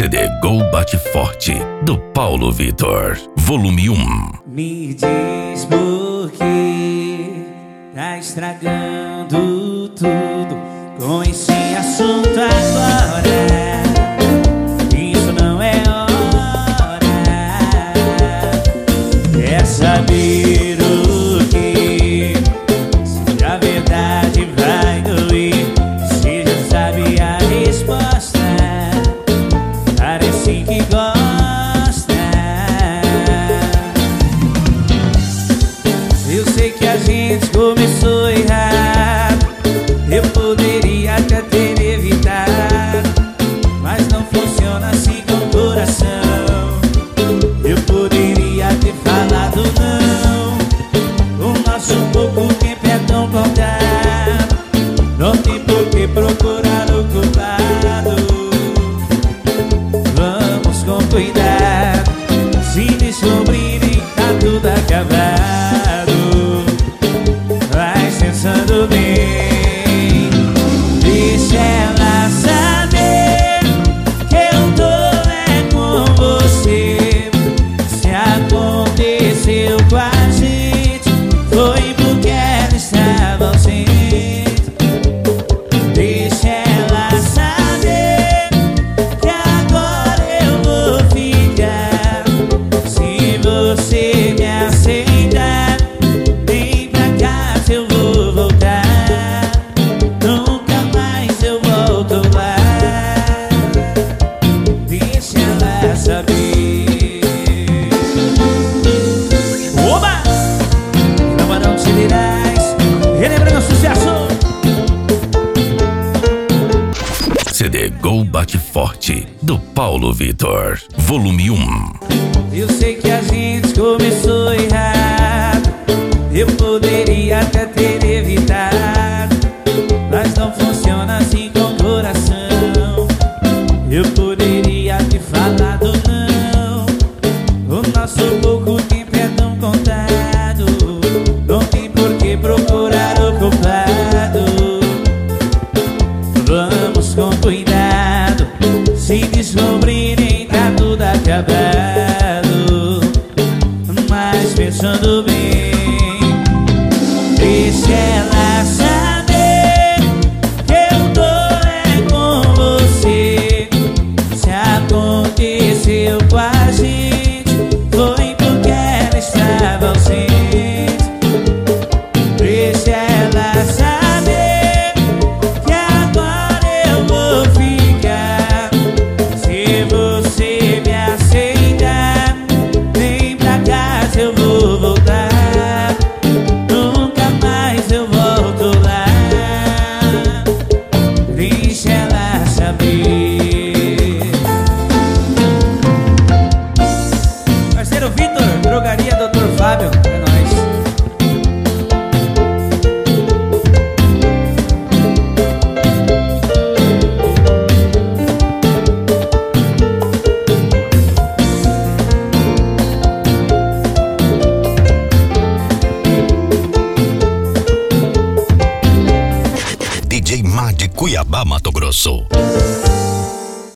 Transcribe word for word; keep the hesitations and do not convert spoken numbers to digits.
C D Gol Bate Forte, do Paulo Vitor, volume um. Me diz por que tá estragando tudo com esse assunto agora. Isso não é hora. Quer saber o que? Se a verdade vai doer, você já sabe a resposta. Parece que gosta. Eu sei que a gente começou errado. Eu poderia até ter evitado, mas não funciona assim com o coração. Eu poderia ter falado não. O nosso pouco tempo é tão contado. Não tem por que procurar o culpado. Vamos com cuidado. Se descobrirem, tá tudo acabado. Vai pensando bem. Deixa ela saber que eu tô é com você. Se aconteceu com a gente, foi porque ela estava ausente. Deixa ela saber que agora eu vou ficar. Se você me aceitar, vem pra casa, eu vou voltar. Nunca mais eu volto lá. Deixa ela saber. Oba! Camarão de Cinerais, relembrando o sucesso. C D Gol Bate Forte, do Paulo Vitor, volume um. Eu sei que a gente começou errado. Eu poderia até ter evitado, mas não funciona assim com o coração. Eu poderia ter falado não. O nosso pouco tempo é tão contado. Não tem por que procurar o culpado. Vamos com cuidado. Se descobrirem, tá tudo acabado. Mas pensando bem, deixa ela saber que eu tô é com você. Se aconteceu com a gente, foi porque ela estava ausente. Deixa ela saber que agora eu vou ficar. Se você me aceitar, vem pra casa, eu vou voltar. Nunca mais eu volto lá. Deixa ela saber. Parceiro Vitor, drogaria doutor Fábio, é nóis. D J Má de Cuiabá, Mato Grosso.